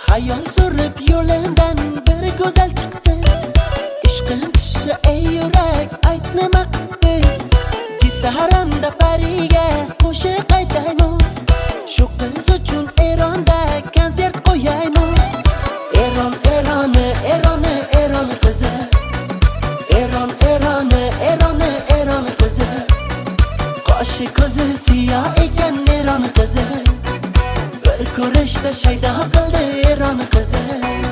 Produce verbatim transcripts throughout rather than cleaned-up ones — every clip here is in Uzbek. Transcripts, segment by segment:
Hayal so'rib yo'limdan bir go'zal chiqdi. Ishqim tushsa ey yurak ayt nima qildi. Gitaramda pariga qo'shiq aytayman. Shu qiz uchun Eronda konsert qo'yayman. Eron, Eron, Eron, Eron qizi. Eron, Eron, Eron, Eron qizi. Qoshi ko'zi siyo ekan Eron qizi. Bir ko'rishda shaydo qildi Eron qizi.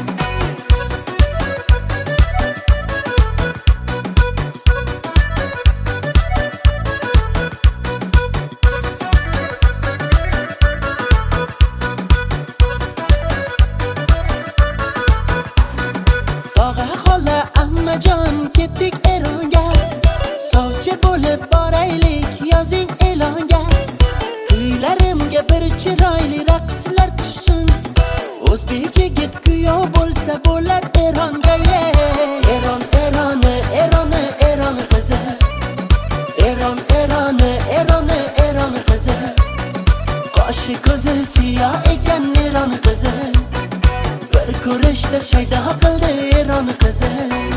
Tog'a xola ammajon ketdik Eronga. Sovchi bo'lib boraylik yozing e'longa. Kuylarimga bir chiroyli raqslar tushsin. O'zbek yigit kuyov bo'lsa bo'lar Eronga. Eron, Eron, Eron, Eron qizi. Eron, Eron, Eron, Eron qizi. Qoshi ko'zi siyo ekan Eron qizi. Bir ko'rishda shaydo qildi Eron qizi.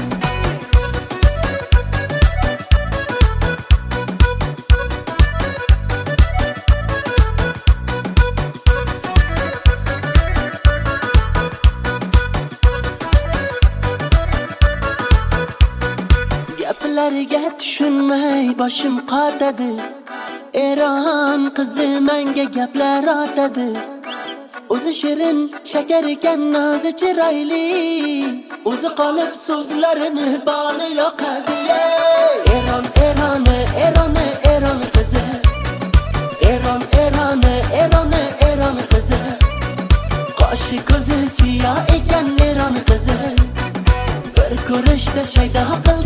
Gaplariga tushunmay boshim qotadi. Eron qizi menga gaplar otadi. O'zi shirin shakar ekan nozi chiroyli. O'zi qolib so'zlarini boni yoqadi. Eron, Eron, Eron, Eron qizi. Eron, Eron, Eron, Eron qizi. Qoshi ko'zi siyo ekan Eron qizi. Bir ko'rishda shaydo qildi